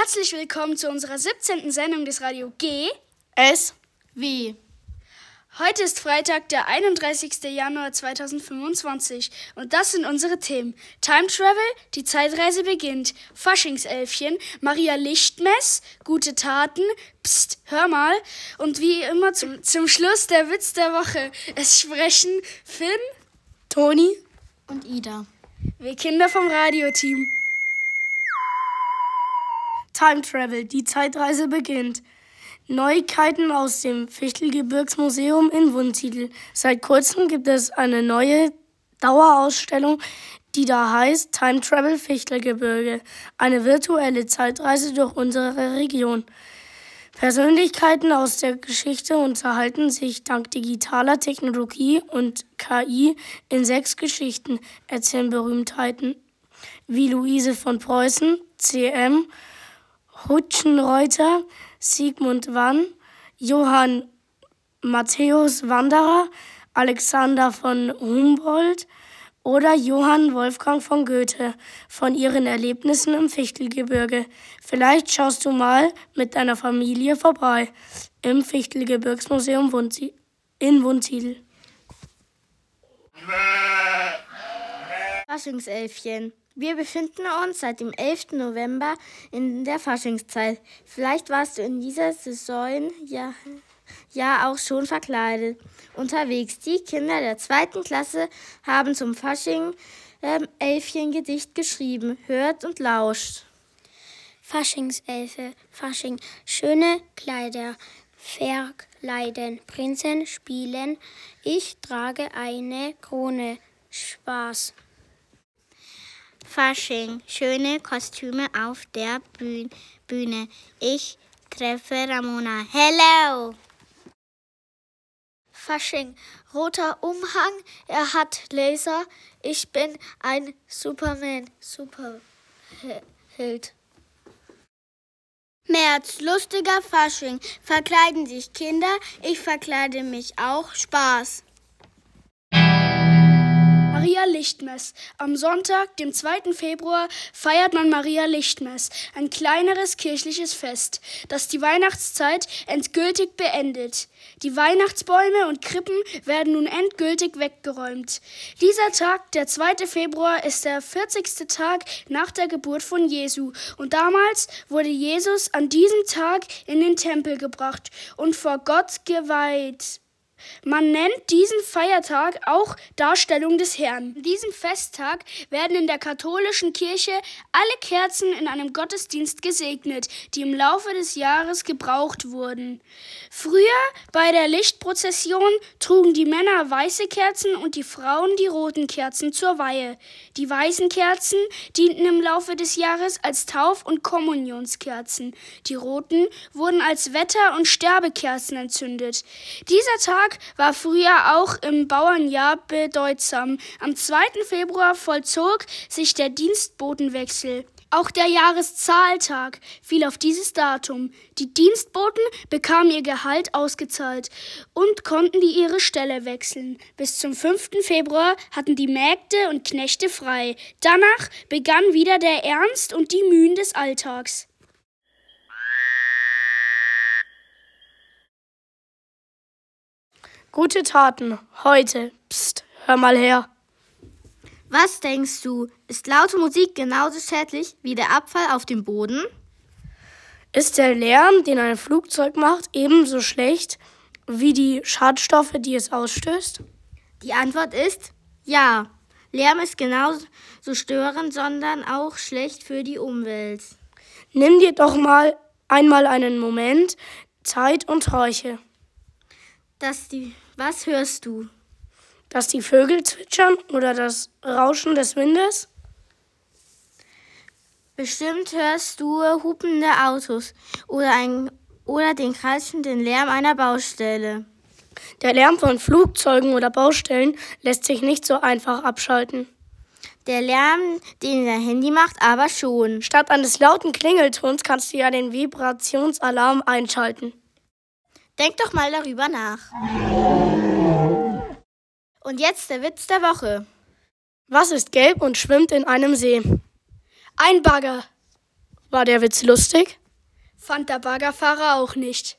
Herzlich willkommen zu unserer 17. Sendung des Radio G. S. W. Heute ist Freitag, der 31. Januar 2025 und das sind unsere Themen. Time Travel, die Zeitreise beginnt, Faschingselfchen, Maria Lichtmess, gute Taten, Psst, hör mal und wie immer zum Schluss der Witz der Woche. Es sprechen Finn, Toni und Ida. Wir Kinder vom Radioteam. Time Travel, die Zeitreise beginnt. Neuigkeiten aus dem Fichtelgebirgsmuseum in Wunsiedel. Seit kurzem gibt es eine neue Dauerausstellung, die da heißt Time Travel Fichtelgebirge. Eine virtuelle Zeitreise durch unsere Region. Persönlichkeiten aus der Geschichte unterhalten sich dank digitaler Technologie und KI in 6 Geschichten, erzählen Berühmtheiten wie Luise von Preußen, CM, Hutschenreuter, Sigmund Wann, Johann Matthäus Wanderer, Alexander von Humboldt oder Johann Wolfgang von Goethe von ihren Erlebnissen im Fichtelgebirge. Vielleicht schaust du mal mit deiner Familie vorbei im Fichtelgebirgsmuseum in Wunsiedel. Faschingselfchen. Wir befinden uns seit dem 11. November in der Faschingszeit. Vielleicht warst du in dieser Saison ja auch schon verkleidet unterwegs. Die Kinder der 2. Klasse haben zum Fasching Elfchen-Gedicht geschrieben. Hört und lauscht. Faschingselfe, Fasching, schöne Kleider verkleiden, Prinzen spielen, ich trage eine Krone, Spaß. Fasching, schöne Kostüme auf der Bühne. Ich treffe Ramona. Hello! Fasching, roter Umhang, er hat Laser. Ich bin ein Superman, Superheld. März, lustiger Fasching. Verkleiden sich Kinder, ich verkleide mich auch. Spaß. Maria Lichtmess. Am Sonntag, dem 2. Februar, feiert man Maria Lichtmess, ein kleineres kirchliches Fest, das die Weihnachtszeit endgültig beendet. Die Weihnachtsbäume und Krippen werden nun endgültig weggeräumt. Dieser Tag, der 2. Februar, ist der 40. Tag nach der Geburt von Jesu und damals wurde Jesus an diesem Tag in den Tempel gebracht und vor Gott geweiht. Man nennt diesen Feiertag auch Darstellung des Herrn. An diesem Festtag werden in der katholischen Kirche alle Kerzen in einem Gottesdienst gesegnet, die im Laufe des Jahres gebraucht wurden. Früher bei der Lichtprozession trugen die Männer weiße Kerzen und die Frauen die roten Kerzen zur Weihe. Die weißen Kerzen dienten im Laufe des Jahres als Tauf- und Kommunionskerzen. Die roten wurden als Wetter- und Sterbekerzen entzündet. Dieser Tag war früher auch im Bauernjahr bedeutsam. Am 2. Februar vollzog sich der Dienstbotenwechsel. Auch der Jahreszahltag fiel auf dieses Datum. Die Dienstboten bekamen ihr Gehalt ausgezahlt und konnten ihre Stelle wechseln. Bis zum 5. Februar hatten die Mägde und Knechte frei. Danach begann wieder der Ernst und die Mühen des Alltags. Gute Taten, heute. Psst, hör mal her. Was denkst du, ist laute Musik genauso schädlich wie der Abfall auf dem Boden? Ist der Lärm, den ein Flugzeug macht, ebenso schlecht wie die Schadstoffe, die es ausstößt? Die Antwort ist ja. Lärm ist genauso störend, sondern auch schlecht für die Umwelt. Nimm dir doch einmal einen Moment Zeit und horche. Was hörst du? Dass die Vögel zwitschern oder das Rauschen des Windes? Bestimmt hörst du hupende Autos oder den kreischenden Lärm einer Baustelle. Der Lärm von Flugzeugen oder Baustellen lässt sich nicht so einfach abschalten. Der Lärm, den dein Handy macht, aber schon. Statt eines lauten Klingeltons kannst du ja den Vibrationsalarm einschalten. Denk doch mal darüber nach. Und jetzt der Witz der Woche. Was ist gelb und schwimmt in einem See? Ein Bagger. War der Witz lustig? Fand der Baggerfahrer auch nicht.